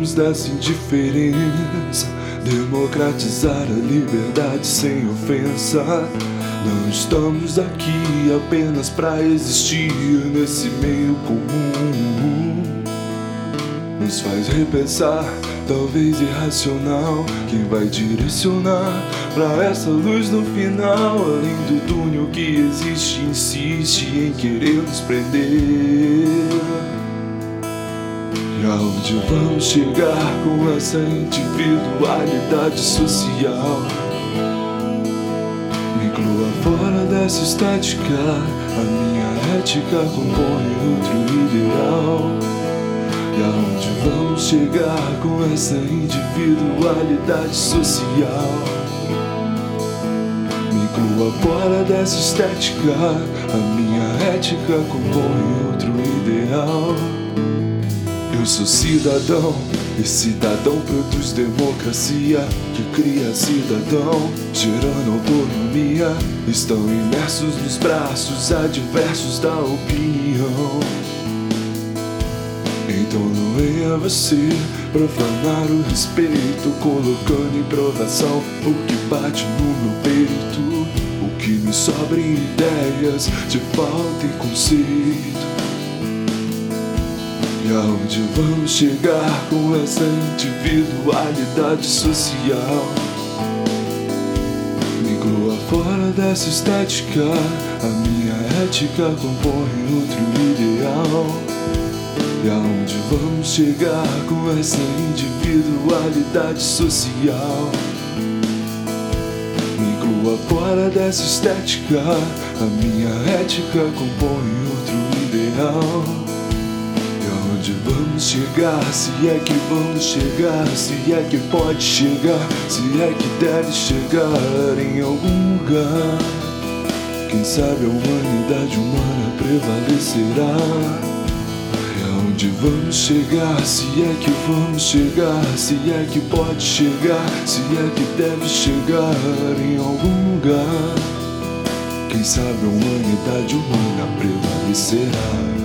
Saímos dessa indiferença, democratizar a liberdade sem ofensa. Não estamos aqui apenas pra existir nesse meio comum. Nos faz repensar, talvez irracional, quem vai direcionar pra essa luz no final. Além do túnel que existe, insiste em querer nos prender. E aonde vamos chegar com essa individualidade social? Me inclua fora dessa estática, a minha ética compõe outro ideal. E aonde vamos chegar com essa individualidade social? Me inclua fora dessa estética, a minha ética compõe outro ideal. Eu sou cidadão, e cidadão produz democracia, que cria cidadão, gerando autonomia. Estão imersos nos braços adversos da opinião. Então não venha você profanar o respeito, colocando em provação o que bate no meu peito. O que me sobra em ideias de falta e conceito. E aonde vamos chegar com essa individualidade social? Me inclua fora dessa estética, a minha ética compõe outro ideal. E aonde vamos chegar com essa individualidade social? Me inclua fora dessa estética, a minha ética compõe outro ideal. Onde vamos chegar, se é que vamos chegar, se é que pode chegar, se é que deve chegar em algum lugar. Quem sabe a humanidade humana prevalecerá. É onde vamos chegar, se é que vamos chegar, se é que pode chegar, se é que deve chegar em algum lugar. Quem sabe a humanidade humana prevalecerá.